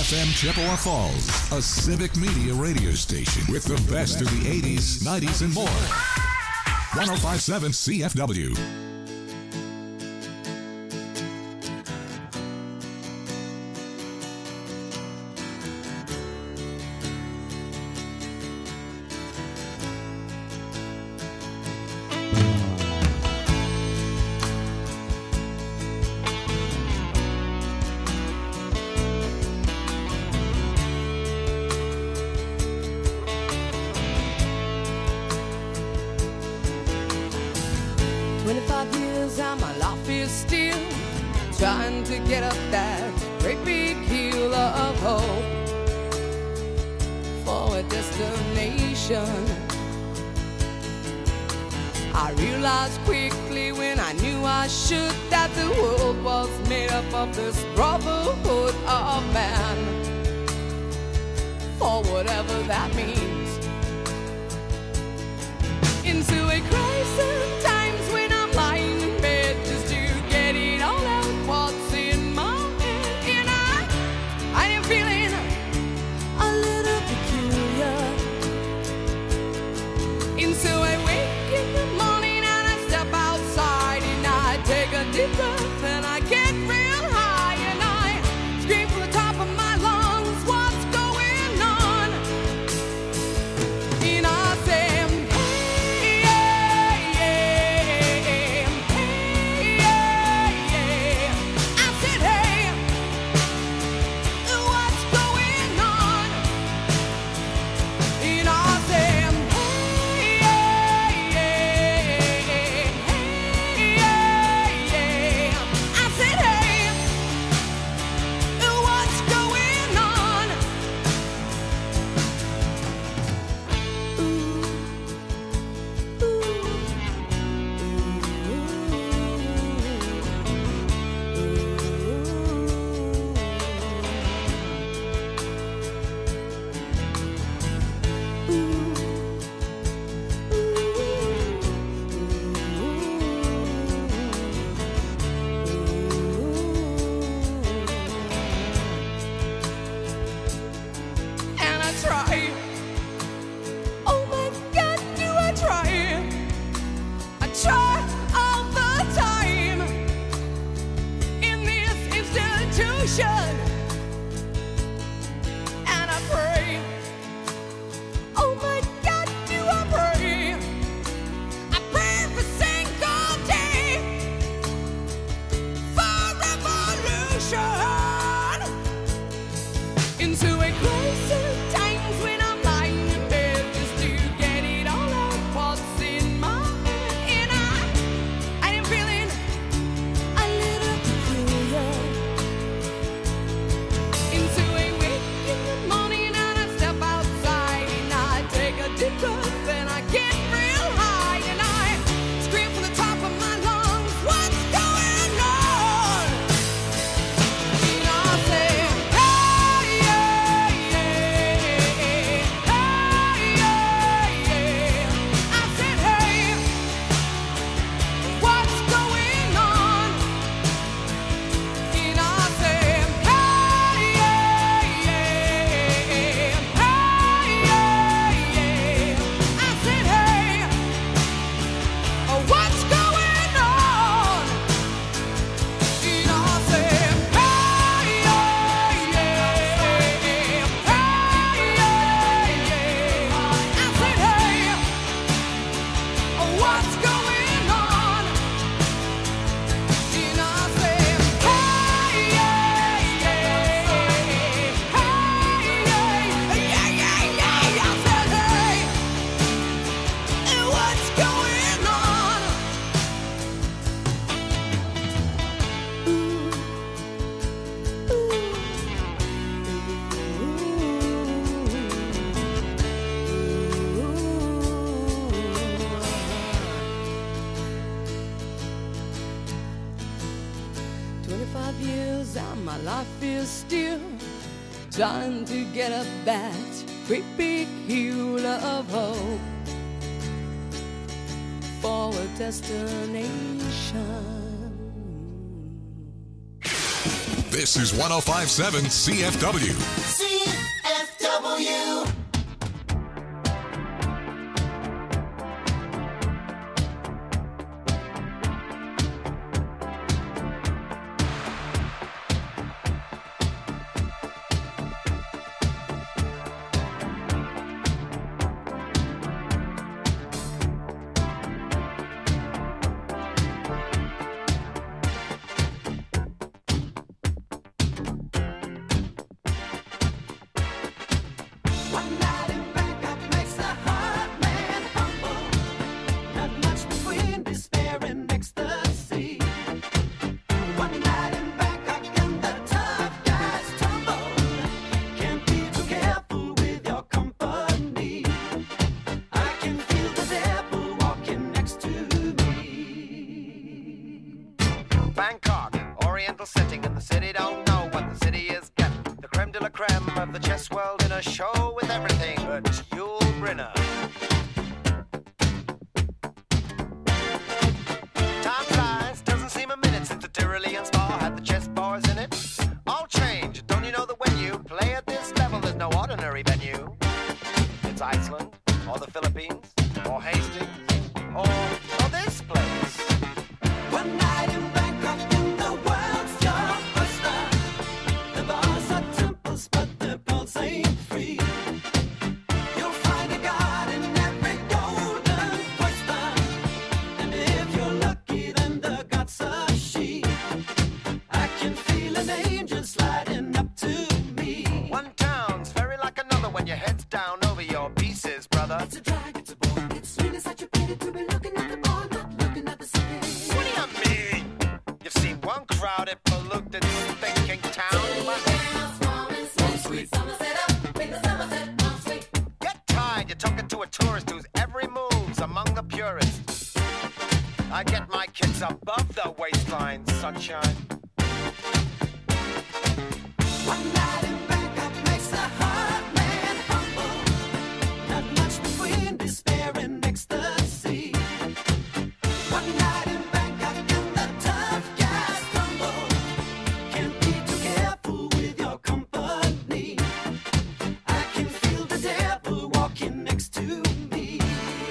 FM Chippewa Falls, a civic media radio station with the best of the 80s, 90s, and more. 105.7 CFW. Trying to get up that great big hill of hope for a destination. I realized quickly when I knew I should that the world was made up of this brotherhood of man, for whatever that means. Into a crisis times when I'm lying in bed just to get it all out. What's in my head, and I am feeling a little peculiar. And so I wake in the morning and I step outside and I take a deep breath and I get real high and I scream from the top of my lungs, what's going on? And I say, trying to get up that great big hill of hope for a destination. This is 105.7 CFW. CFW. Bangkok, oriental setting, and the city don't know what the city is getting. The creme de la creme of the chess world in a show with everything but Yul Brynner. Time flies, doesn't seem a minute since the Tyrolean Spa had the chess bars in it. All change, don't you know that when you play at this level, there's no ordinary venue? It's Iceland, or the Philippines, or Hastings, or this place. One night in Bangkok in the world's your oyster. The bars are temples, but the pulse ain't free. You'll find a god in every golden oyster. And if you're lucky, then the god's a she. I can feel an angel sliding up to me. One town's very like another when your head's down over your pieces, brother. It's a drag, it's a bore. It's really such a pity to be looking at the bar, not looking at the city. What do you mean? You've seen one crowded, polluted, thinking town. Get tired, you're talking to a tourist whose every move's among the purists. I get my kids above the waistline, sunshine. One night in Bangkok makes a hard man humble. Not much between despair and ecstasy. One night in Bangkok and the tough guys tumble. Can't be too careful with your company. I can feel the devil walking next to me.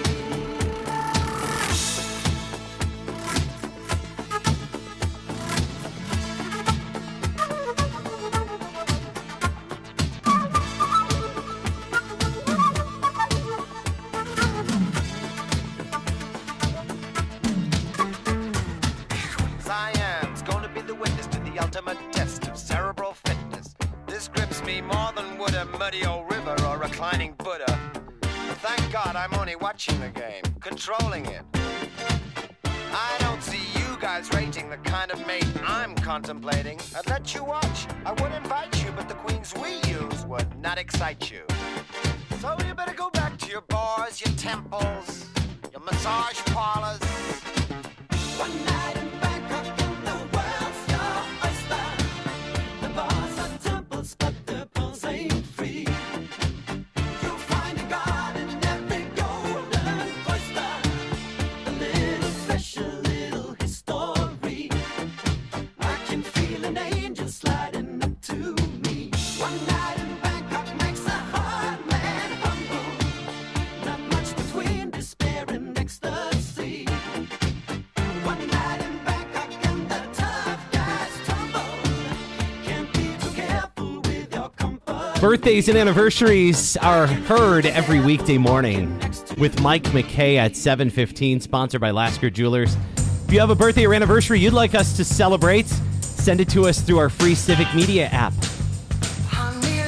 Cyan's going to be the witness to the ultimate test of cerebral fitness. This grips me more than would a muddy old river or reclining Buddha. But thank God I'm only watching the game, controlling it. I don't see you guys rating the kind of mate I'm contemplating. I'd let you watch, I would invite you, but the queens we use would not excite you. So you better go back to your bars, your temples, your massage parlors. One night in Bangkok and the world's your oyster. The bars are temples, but the pulse ain't free. You'll find a god in every golden oyster. A little special, little history. I can feel an angel sliding up to me. One night in Bangkok makes a hard man humble. Not much between despair and ecstasy. One night in Bangkok and the tough guys tumble. Can't be too careful with your company. Birthdays and anniversaries are heard every weekday morning with Mike McKay at 7:15, sponsored by Lasker Jewelers. If you have a birthday or anniversary you'd like us to celebrate, send it to us through our free Civic Media app. Honey,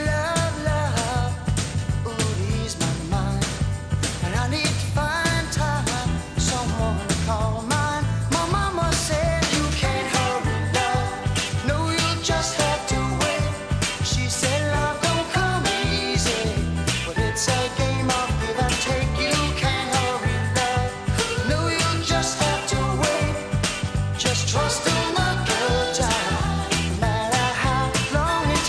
love, ooh, ease my mind. And I need to find time, someone to call mine. My mama said you can't hurry, love. No, you'll just have to wait. She said love don't come easy, but it's a game of give and take. You can't hurry, love. No, you'll just have to wait. Just trust in the good time. No matter how long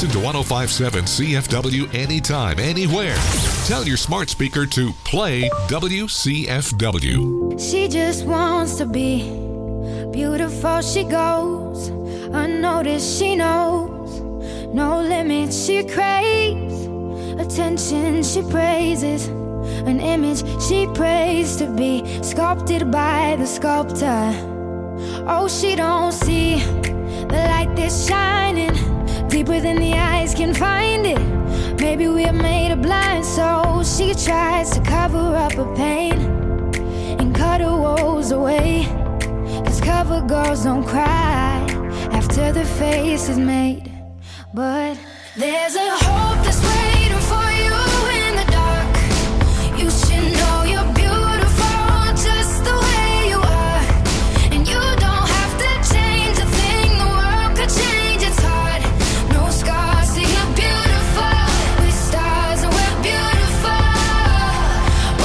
Listen to 105.7 CFW anytime, anywhere. Tell your smart speaker to play WCFW. She just wants to be beautiful. She goes unnoticed. She knows no limits. She craves attention. She praises an image she prays to be sculpted by the sculptor. Oh, she don't see the light that's shining deeper than the eyes can find it. Maybe we're made of blind, so she tries to cover up her pain and cut her woes away. 'Cause cover girls don't cry after the face is made. But there's a hope that's waiting for you in the dark. You should know you're beautiful just the way you are. And you don't have to change a thing, the world could change, it's hard. No scars, see you're beautiful. With stars and we're beautiful. Oh,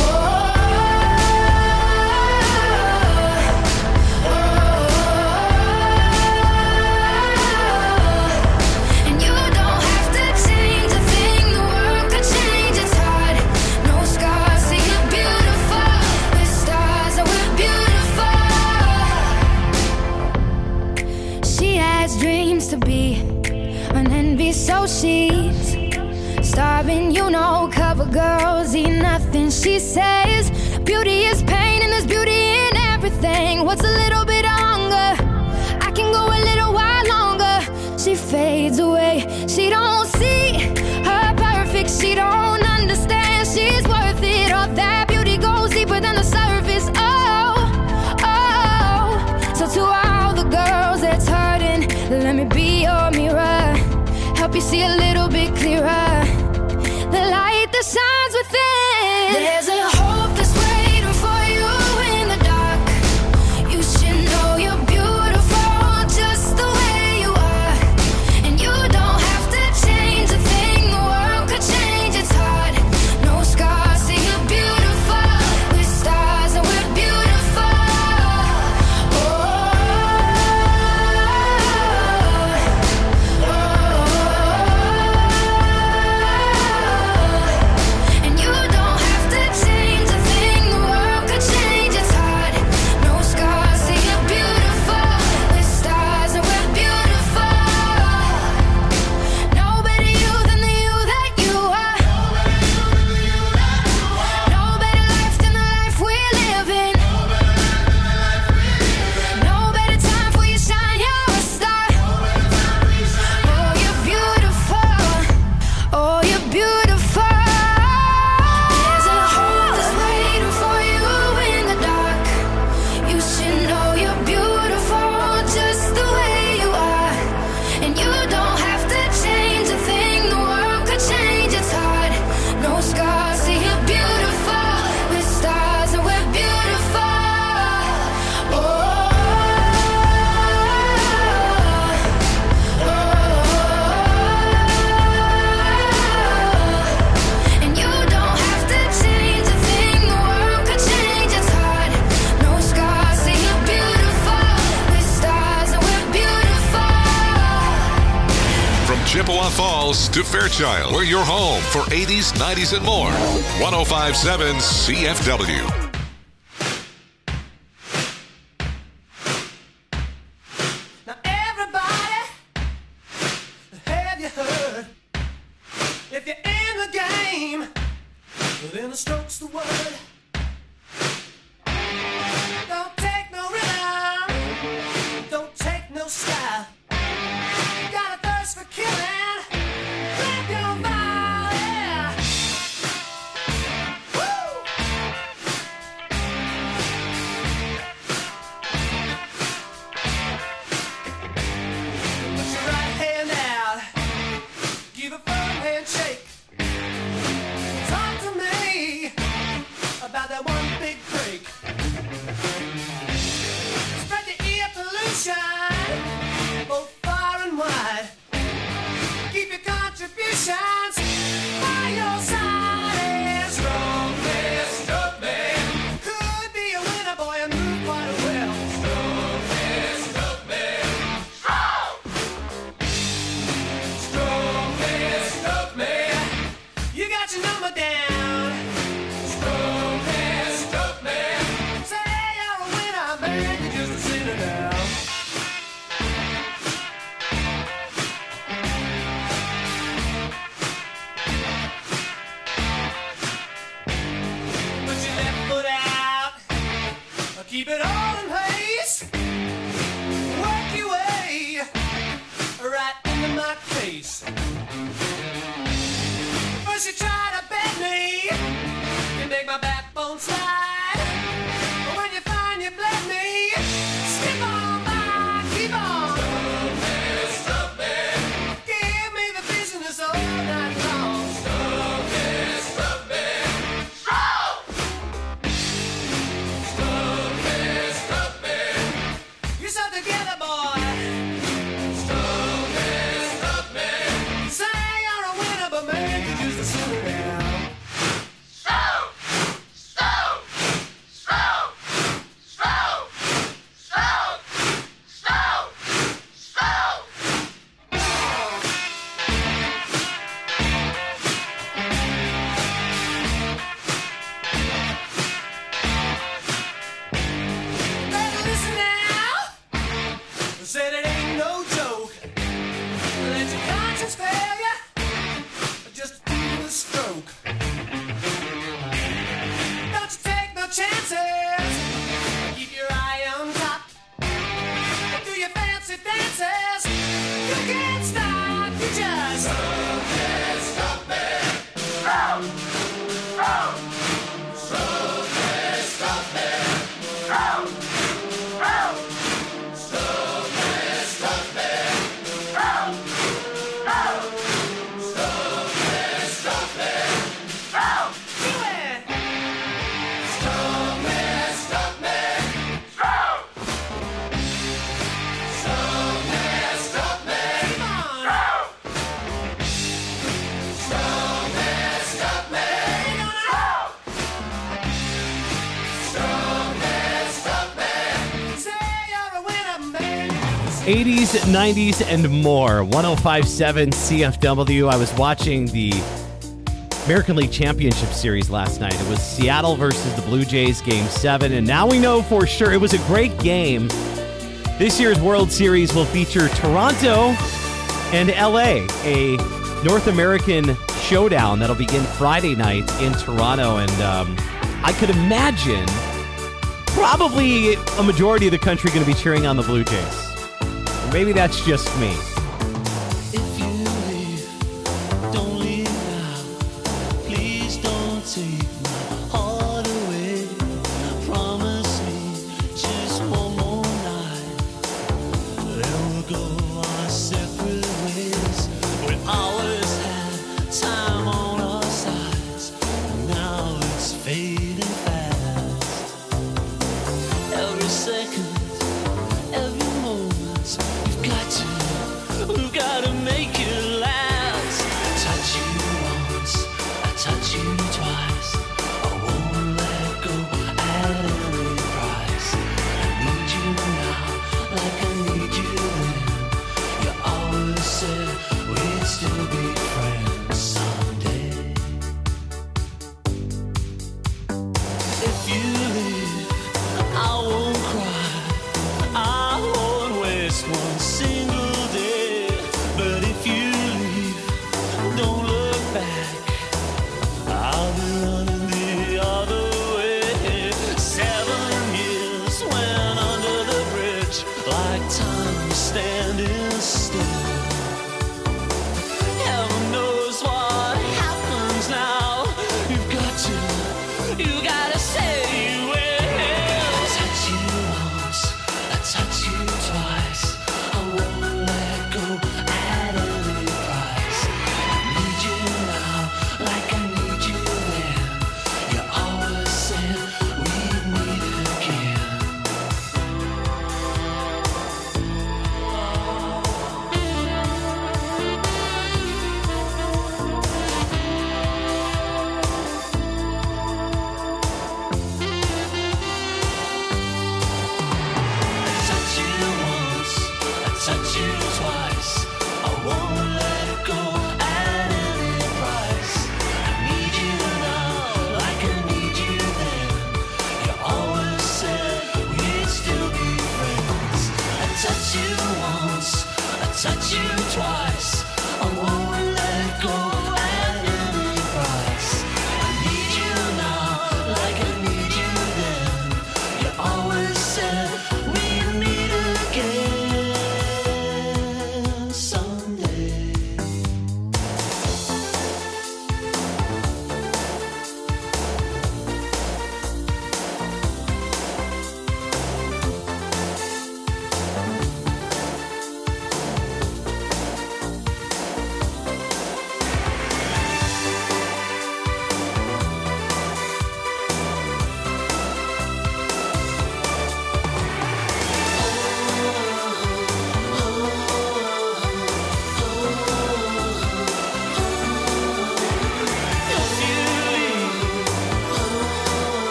and you don't have to change a thing, the world could change, it's hard. No scars, see you're beautiful. With stars and we're beautiful. She has dreams to be an envy, so she's starving. You know, cover girls eat nothing. She says beauty is pain and there's beauty in everything. What's a little bit of hunger? I can go a little while longer. She fades away. She don't see her perfect. She don't understand she's worth it. All that beauty goes deeper than the surface. Oh, oh. So to all the girls that's hurting, let me be your mirror. Help you see a little bit clearer. The light that shines within. There's a hope that's waiting for you in the dark. You should know you're beautiful just the way you are. And you don't have to change a thing, the world could change, it's hard. No scars, see you're beautiful. With stars and we're beautiful. Oh, and you don't have to change a thing, the world could change, it's hard. No scars, see you're beautiful. With stars and we're beautiful. No better you than the you that you are. No better life than the life we're living. No better time for you shine, you're a star. Oh, you're beautiful. Oh, you're beautiful. There's a hope that's waiting for you in the dark. You should know you're beautiful just the way you are. And you don't have to change a thing, the world could change, it's hard. No scars, see you're beautiful. With stars and we're beautiful. Oh, and you don't have to change a thing, the world could change, it's hard. No scars, see you're beautiful. With stars and we're beautiful. From Chippewa Falls to Fairchild, we're your home for 80s, 90s, and more. 105.7 CFW. Now everybody, have you heard? If you're in the game, then the stroke's the word. Don't take no rhythm, don't take no style. Got a thirst for killing, grab your vial, yeah. Woo! Put your right hand out, give a firm handshake. Talk to me, beg you just to sit it down. Put your left foot out, keep it all in place. Work your way right into my face. First you try to bend me, you make my backbone slide. But when you find you bled me, skip on by, keep on. Stop it. Give me the business all night long. Stop it, stop it. Stop! Stop it, stop it. You're so together, boy. Stop it, stop it. Say you're a winner, but man, you just a sinner now. Stop! Stop! Stop! Stop! Stop! Stop! Stop! Better listen now. Said it ain't no joke. Let your conscience fail ya. Just do a stroke. Don't you take no chances. Keep your eye on top. Do your fancy dances. You can't stop. You just stop it. Stop it. Stop. Stop. Stop it. Stop it. Stop. Stop. Stop it. Stop it. Stop. Stop. Stop it. Stop it. Stop. Do it. Stop it. Stop it. Stop. Stop it. Stop it. Come on. Stop it. Stop it. Stop. Stop it. Stop it. Say you're a winner, man. 80s, 90s, and more. 1057 CFW. I was watching the American League Championship Series last night. It was Seattle versus the Blue Jays, Game 7, and now we know for sure it was a great game. This year's World Series will feature Toronto and LA, a North American showdown that'll begin Friday night in Toronto, and I could imagine probably a majority of the country going to be cheering on the Blue Jays. Or maybe that's just me. If you leave, don't leave now. Please don't take my heart away. Promise me just one more night. Then we'll go our separate ways. We always had time on our sides. Now it's fading fast. Every second, every moment, we've got to make it last. Touch you once, I touch you twice. I won't let go at any price. I need you now, like I need you then. You always said we'd still be friends someday. If you leave, I won't cry. I won't waste one single day. But if you leave, don't look back. I'll be running the other way. 7 years went under the bridge, like time was standing still. Heaven knows what happens now. You gotta say you will. Touch you once, I touch you twice. I won't let go at any price. I need you now, like I need you then. You always said we'd meet again.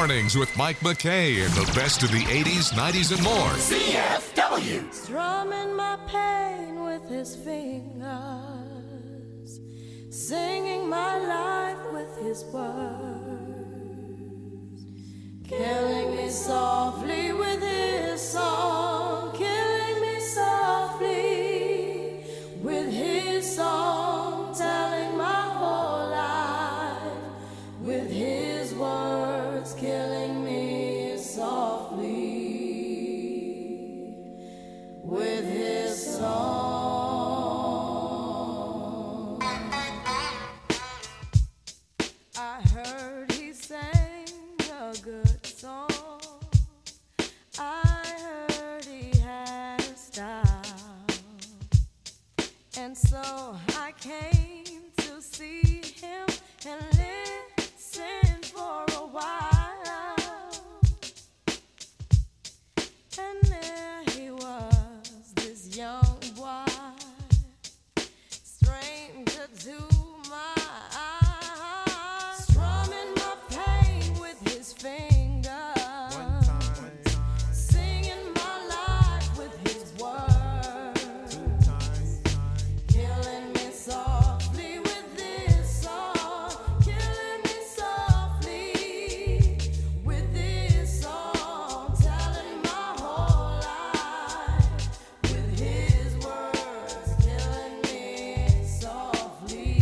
Mornings with Mike McKay and the best of the 80s, 90s, and more. CFW. Strumming my pain with his fingers, singing my life with his words, killing me softly with his song, killing me softly with his song, telling my whole life with his words, killing me softly with his song. I heard he sang a good song. I heard he had a style. And so I came to see him and listen for a while. And there he was, this young boy, stranger to my eyes, strumming my pain with his fingers, singing my life with his words, killing me softly with this song, killing me softly with this song, telling my whole life with his words, killing me softly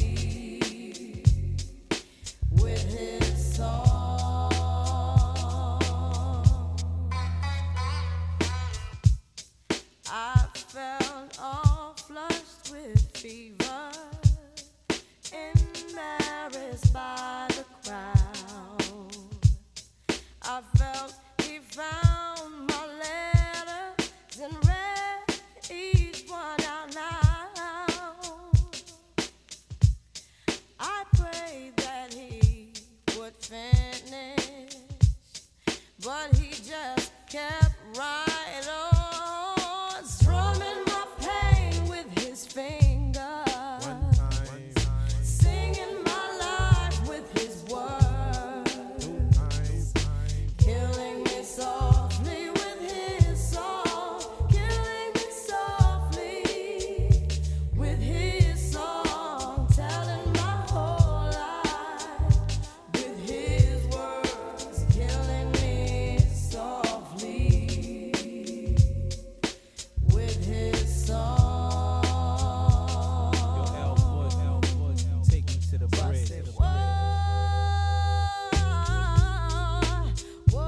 with his song. I felt all flushed with fever, embarrassed by the crowd. I felt he found my letters and read each one out loud. I prayed that he would finish, but he just kept right on, strumming my pain with his fingers, singing my life with his words, killing me softly with his song, killing me softly with his song, telling my whole life with his words, killing me softly with his song. Take me to the bridge. Whoa, whoa,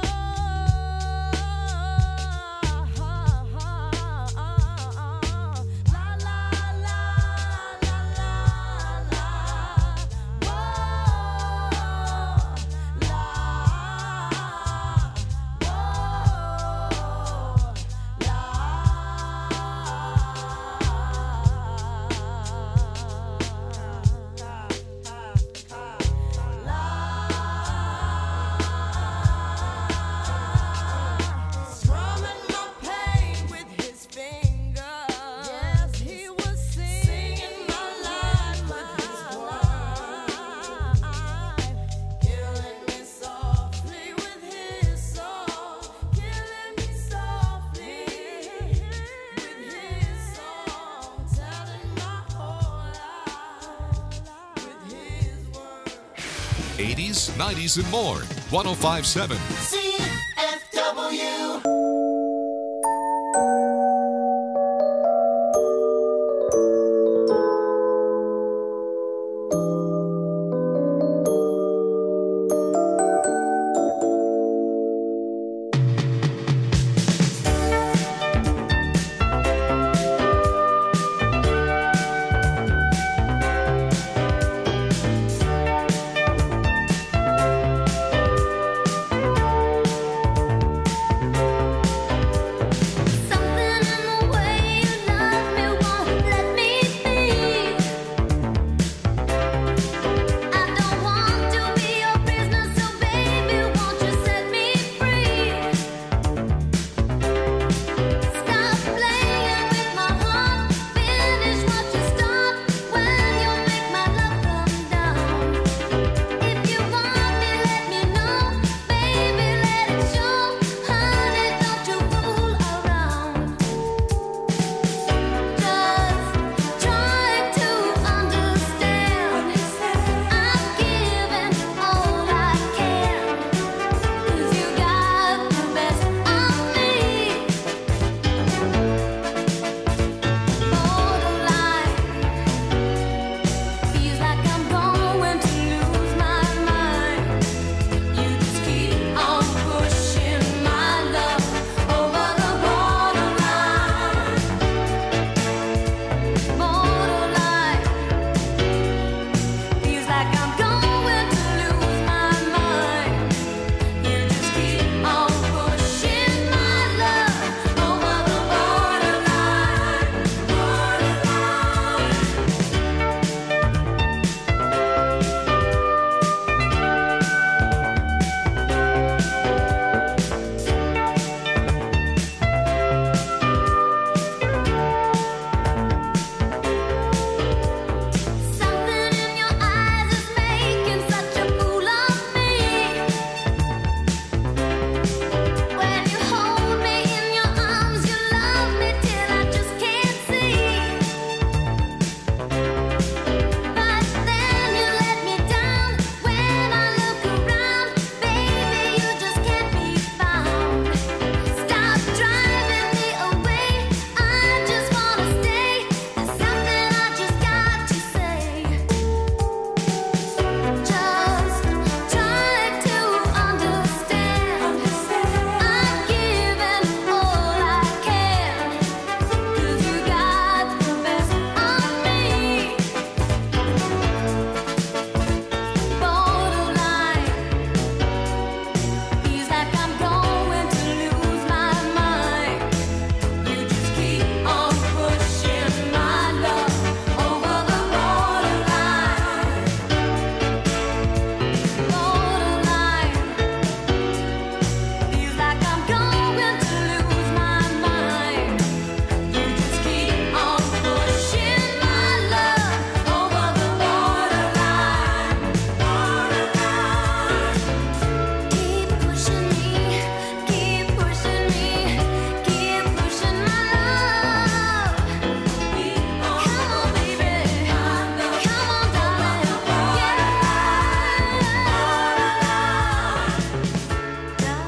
la la la la la la, whoa, strumming my pain with his fingers. Yes, he was singing my life with his words, killing me softly with his song, killing me softly with his song, telling my whole life with his words. 80s, 90s, and more. 1057. CFW.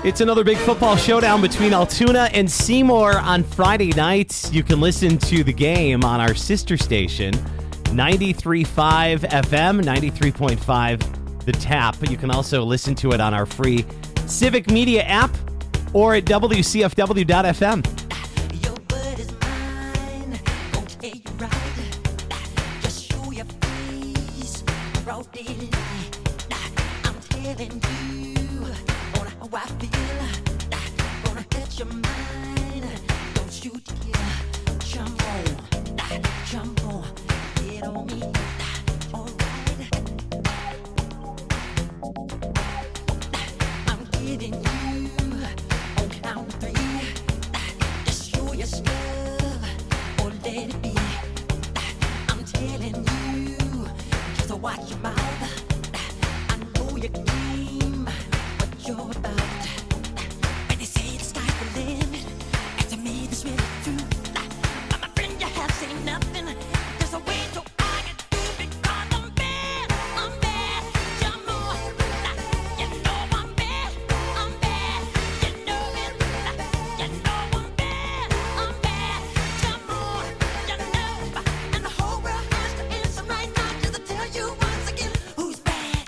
It's another big football showdown between Altoona and Seymour on Friday nights. You can listen to the game on our sister station, 93.5 FM, 93.5 The Tap. But you can also listen to it on our free Civic Media app or at WCFW.FM. Your word is mine, gon' tell you right. Just show your face, broad daylight. I'm telling you on how I feel. Gonna catch your mind. Don't you dare jump on, get on me. Alright, I'm giving you on count of three. Just show your stuff or let it be. I'm telling you, just watch your mouth. I know your game, what you're about. When they say the sky's the limit, and to me this really true. But my friend, you have seen nothing. There's a way to argue because I'm bad. Jump on, you know I'm bad. You know it. You know I'm bad. Jump on, you know. And the whole world has to answer right now just to tell you once again who's bad.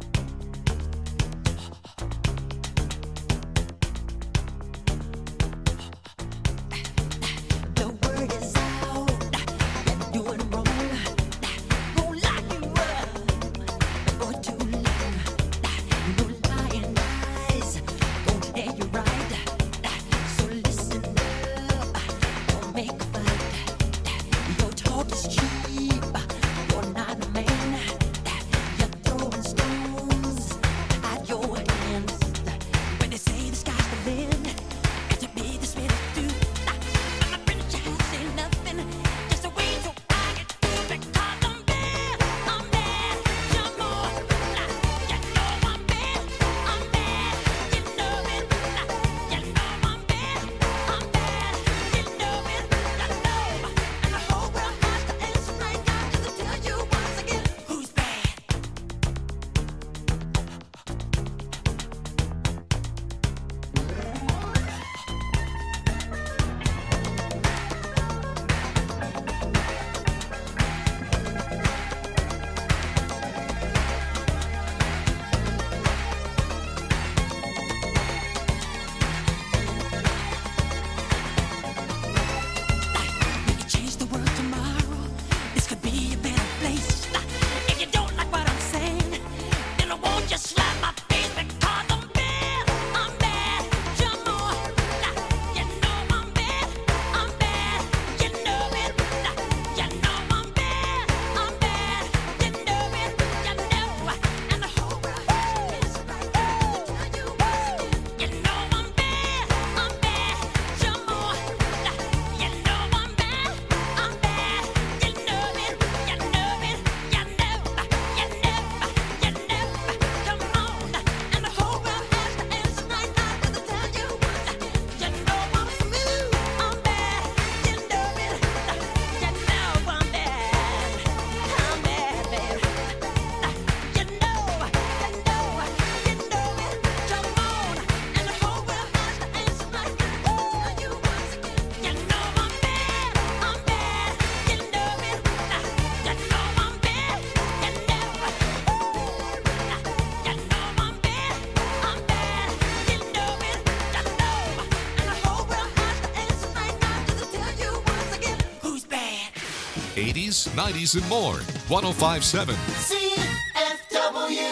The word is out, you're doing wrong. Won't lock you up for too long. No lying eyes, gon' tell you right. So listen up, don't make a fight. Your talk is cheap, you're not a man. You're throwing stones at your hands. When they say the sky's the limit, and to me this really do. My friend, you have seen nothing. Just a way to argue because I'm bad. Jump on, you know I'm bad. You know it. You know I'm bad. You know it. You know. And the whole world has to answer right now just to tell you once again who's bad. We can change the world tomorrow. This could be a better place. If you don't like what I'm saying, then I won't just slap my face because I'm bad. Jump on, you know I'm bad. You know it. You know I'm bad. You know it. You know. And the whole world has to answer right now to tell you once again. You know I'm bad. Jump on, you know I'm bad. You know it. You know it. You know. You know. Come on, and the whole world has to answer right now just to tell you once again. You know I'm smooth. I'm bad. You know it. You know I'm bad. I'm bad, baby. You know. You know it. Jump on, and the whole world has to answer right now just to tell you once again. You know I'm bad. You know it. You know I'm bad. You know. You know I'm bad. You know it. You know. And the whole world has to answer right now just to tell you once again who's bad. 80s, 90s, and more. 1057 CFW.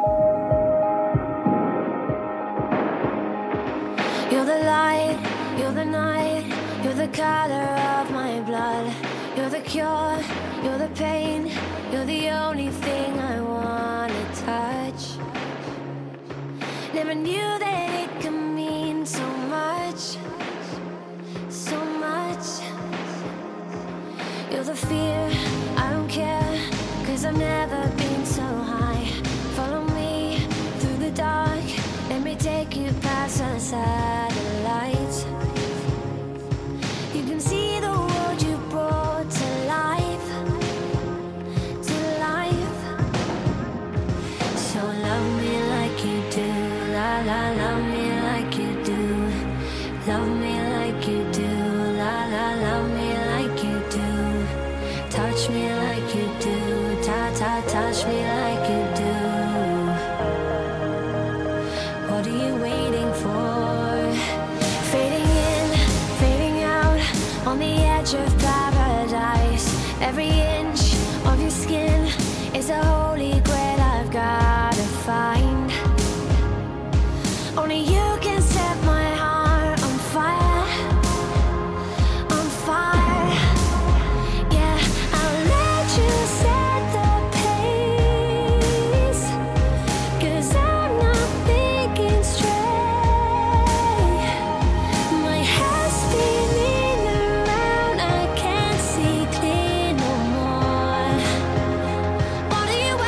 You're the light, you're the night, you're the color of my blood. You're the cure, you're the pain, you're the only thing I wanna touch. Never knew that it could mean so much, so much. You're the fear, I don't care, 'cause I've never been so high. Follow me through the dark, let me take you past the satellites. You can see the world you brought to life, to life. So love me like you do, la la, love me like me like you do. Touch me like you do. What are you waiting for? Fading in, fading out, on the edge of paradise. Every inch of your skin is a holy grail I've gotta find. Only you can set my heart on fire, on fire. Yeah, I'll let you set the pace, 'cause I'm not thinking straight. My head's spinning around, I can't see clear no more. What are you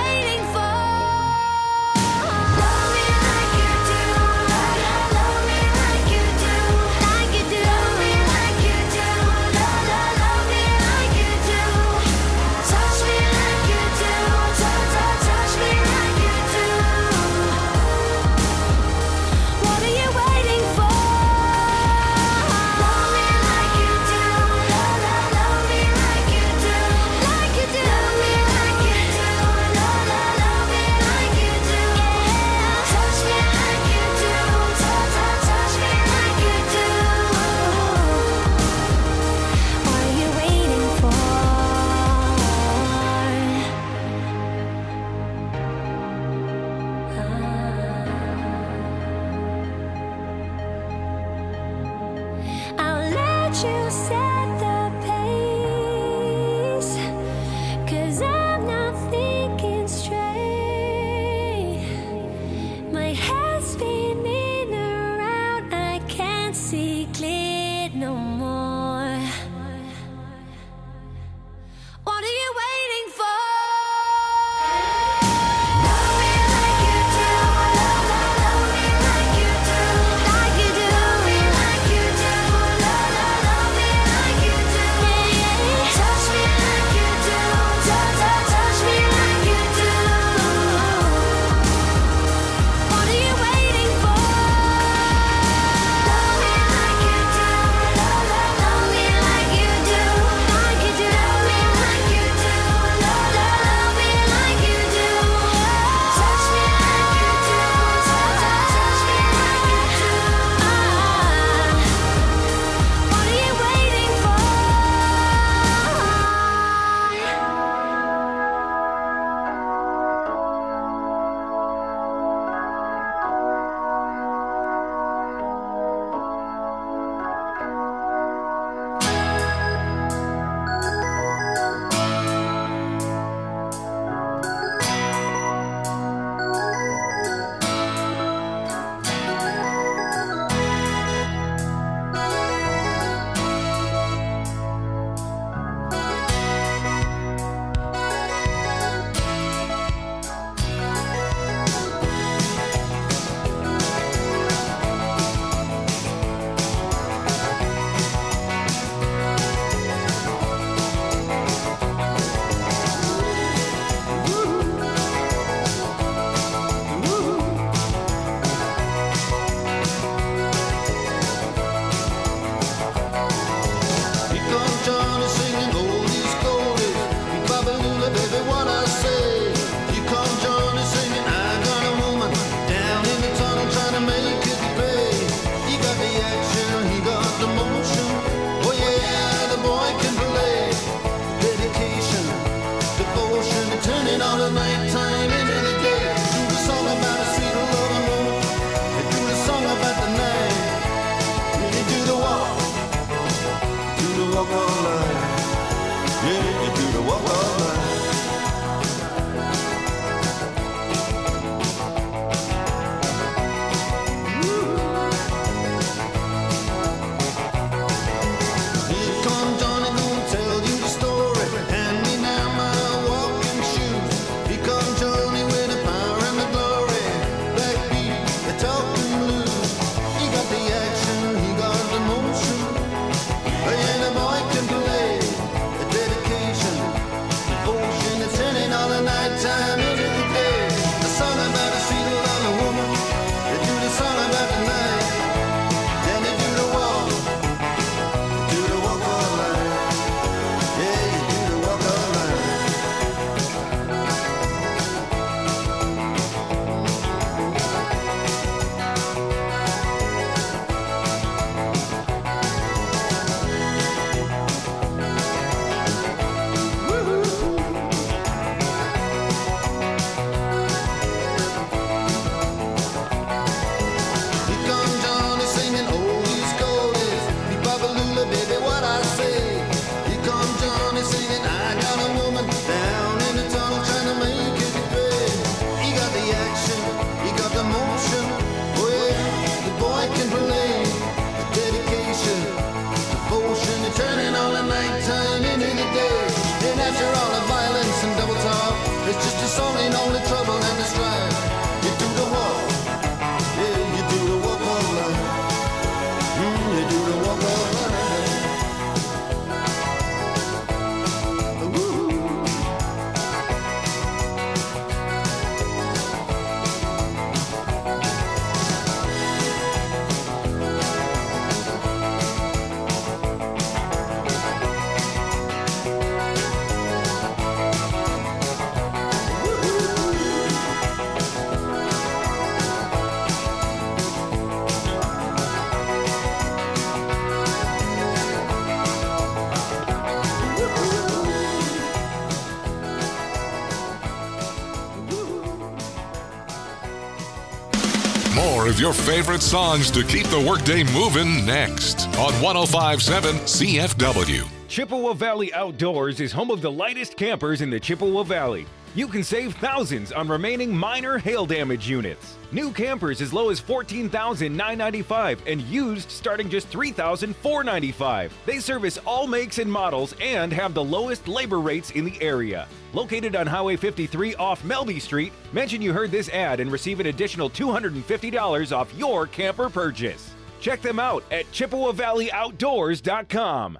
of your favorite songs to keep the workday moving next on 105.7 CFW. Chippewa Valley Outdoors is home of the lightest campers in the Chippewa Valley. You can save thousands on remaining minor hail damage units. New campers as low as $14,995 and used starting just $3,495. They service all makes and models and have the lowest labor rates in the area. Located on Highway 53 off Melby Street, mention you heard this ad and receive an additional $250 off your camper purchase. Check them out at ChippewaValleyOutdoors.com.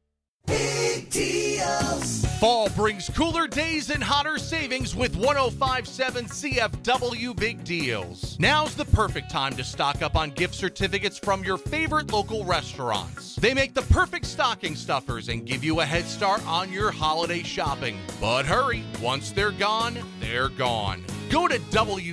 Big deals. Fall brings cooler days and hotter savings with 105.7 CFW Big Deals. Now's the perfect time to stock up on gift certificates from your favorite local restaurants. They make the perfect stocking stuffers and give you a head start on your holiday shopping. But hurry, once they're gone, they're gone. Go to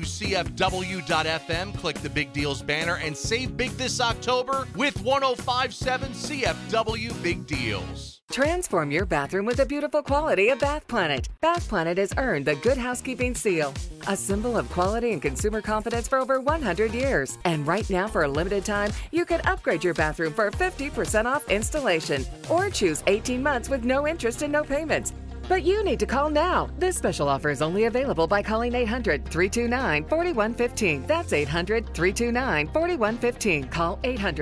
WCFW.FM, click the Big Deals banner, and save big this October with 105.7 CFW Big Deals. Transform your bathroom with the beautiful quality of Bath Planet. Bath Planet has earned the Good Housekeeping Seal, a symbol of quality and consumer confidence for over 100 years. And right now, for a limited time, you can upgrade your bathroom for 50% off installation or choose 18 months with no interest and no payments. But you need to call now. This special offer is only available by calling 800-329-4115. That's 800-329-4115. Call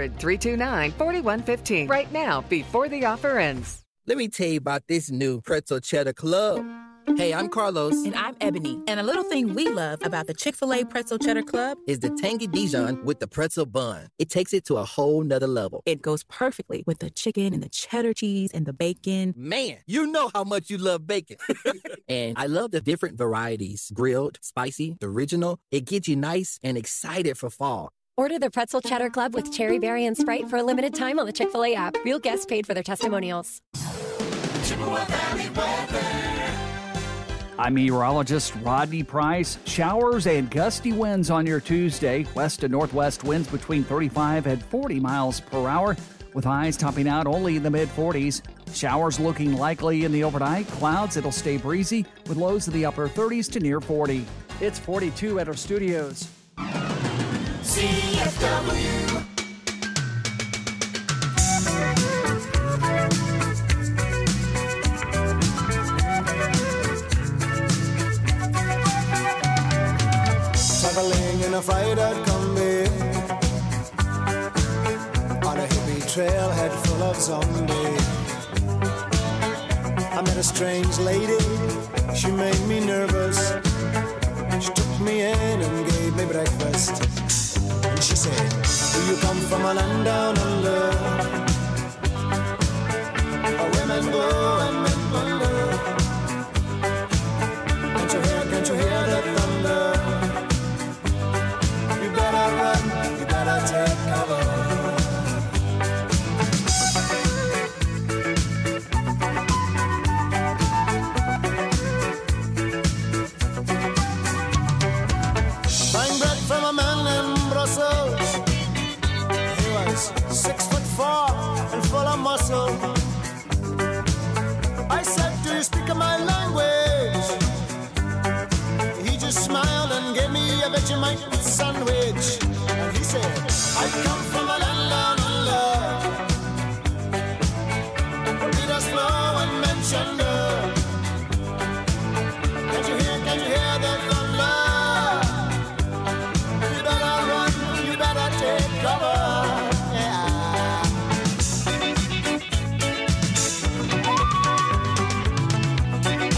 800-329-4115 right now before the offer ends. Let me tell you about this new Pretzel Cheddar Club. Hey, I'm Carlos. And I'm Ebony. And a little thing we love about the Chick-fil-A Pretzel Cheddar Club is the tangy Dijon with the pretzel bun. It takes it to a whole nother level. It goes perfectly with the chicken and the cheddar cheese and the bacon. Man, you know how much you love bacon. And I love the different varieties. Grilled, spicy, original. It gets you nice and excited for fall. Order the Pretzel Cheddar Club with Cherry Berry and Sprite for a limited time on the Chick-fil-A app. Real guests paid for their testimonials. Chippewa Valley weather. I'm meteorologist Rodney Price. Showers and gusty winds on your Tuesday. West to northwest winds between 35 and 40 miles per hour, with highs topping out only in the mid-40s. Showers looking likely in the overnight. Clouds, it'll stay breezy with lows in the upper 30s to near 40. It's 42 at our studios. CFW. Traveling in a fried-out Kombi on a hippie trailhead full of zombies. I met a strange lady, she made me nervous. She took me in and gave me breakfast. And she said, do you come from a land down under, where women go and men wonder? Can't you hear the thunder? You better run, you better take cover. Buying bread from a man in Brussels. He was 6'4" and full of muscle. I said, do you speak my language? He just smiled and gave me a Vegemite sandwich. And he said, I come from a land down under, where Peter's flow and mentioned her. Can you hear the thunder? You better run, you better take cover. Yeah.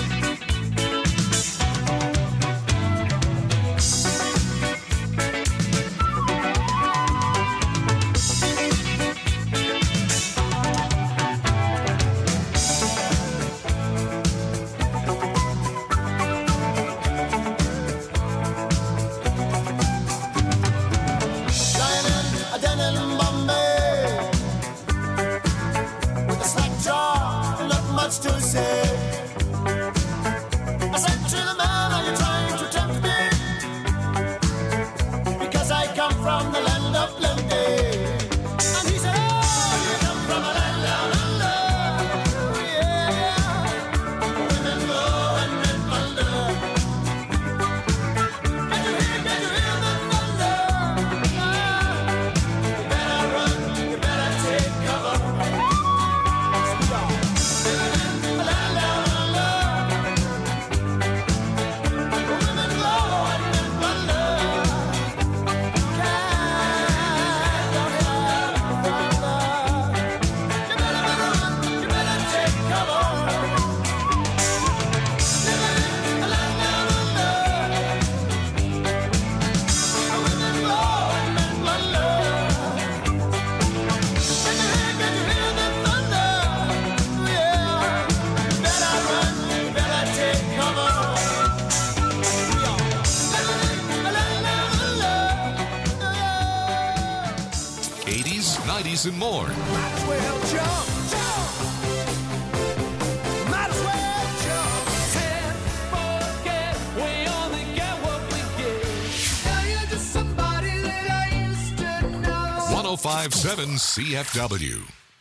80s, and more. Might as well jump, jump. Might as well jump. Can't forget, we only get what we get. Now you're just somebody that I used to know. 1057 CFW.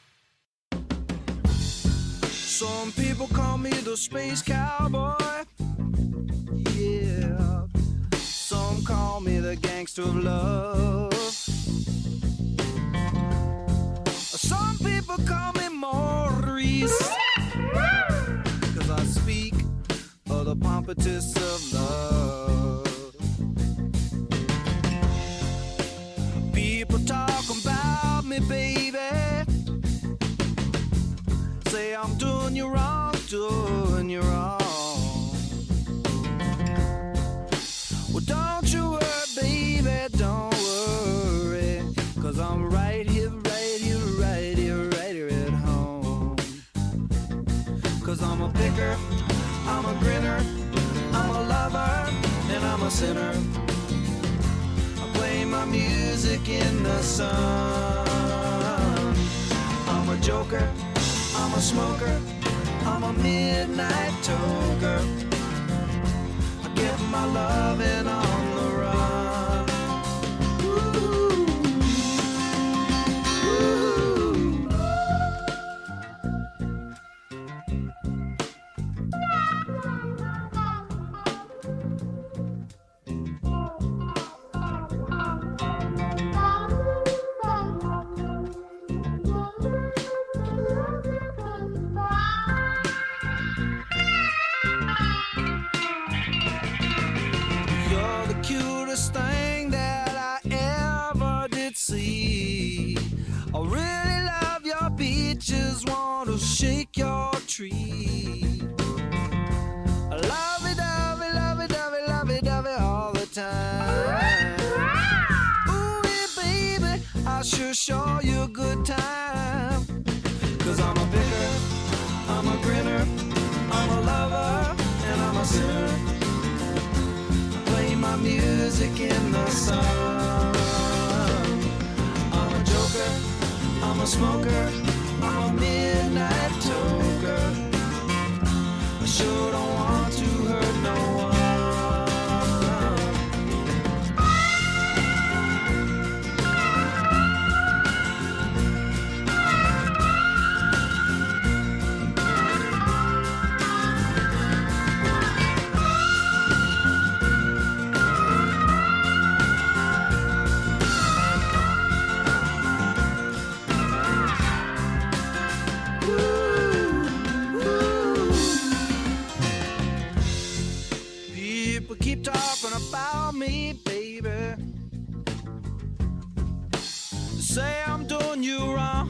Some people call me the space cowboy. Yeah. Some call me the gangster of love. Some people call me Maurice. 'Cause I speak of the pompatus of love. People talk about me, baby. Say I'm doing you wrong, doing you wrong. Well, don't you worry, baby, don't worry. 'Cause I'm right here, right here, right here, right here at home. 'Cause I'm a picker, I'm a grinner, I'm a lover, and I'm a sinner. I play my music in the sun. I'm a joker, I'm a smoker, I'm a midnight toker. I get my loving on the run. Ooh. Ooh. You're the cutest thing that I ever did see. I really love your beaches, want to shake your tree. I love it, dovey, love it, dovey, love it, dovey all the time. Ooh, yeah, baby, I sure show you a good time. 'Cause I'm a picker, I'm a grinner, I'm a lover, and I'm a sinner. Play my music in the sun. I'm a joker, I'm a smoker, I'm a midnight toker. I sure don't want to hurt no one. People keep talking about me, baby. Say I'm doing you wrong.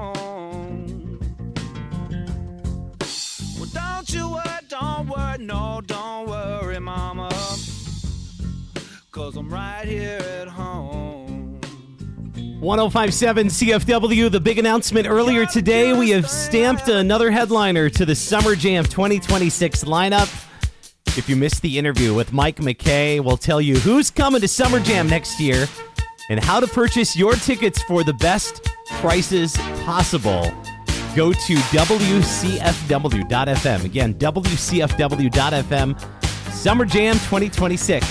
Well, don't you worry, no, don't worry, mama. 'Cause I'm right here at home. 1057 CFW, the big announcement earlier today. We have stamped another headliner to the Summer Jam 2026 lineup. If you missed the interview with Mike McKay, we'll tell you who's coming to Summer Jam next year and how to purchase your tickets for the best prices possible. Go to WCFW.FM. Again, WCFW.FM. Summer Jam 2026.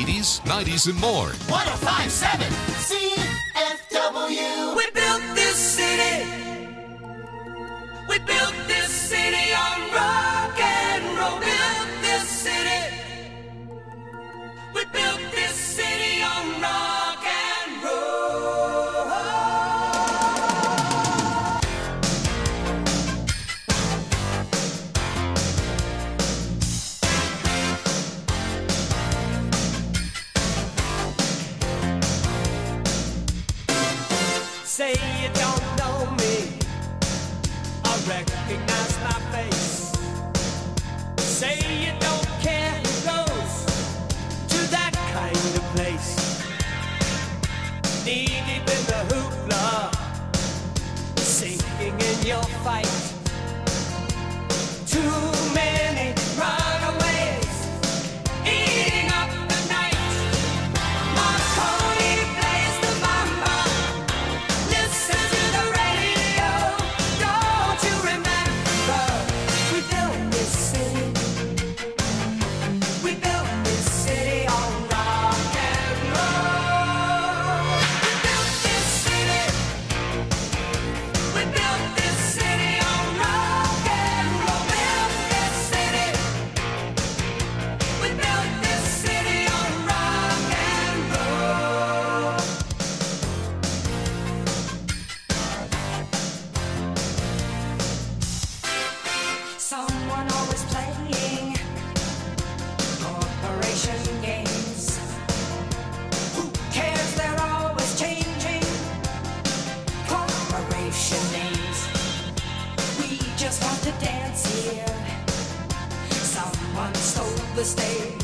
80s, 90s, and more. 1057 CFW. We built this city. We built this city on rock and roll. Built this city. We built this city on rock and roll. Say you don't know me, I recognize my face. Say you don't care who goes to that kind of place. Knee deep in the hoopla, sinking in your fight. Too many runaways, eating up the night. Marconi plays the mambo. Listen to the radio. Don't you remember? We built this city. We built this city on rock and roll. We built this city. We built this city on rock and roll. Built this city. We built this city on rock and roll. Someone always playing corporation games. Who cares? They're always changing corporation names. We just want to dance here. Someone stole the stage.